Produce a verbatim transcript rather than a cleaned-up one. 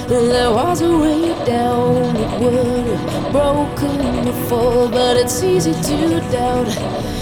There was a way down, it would have broken before, but it's easy to doubt.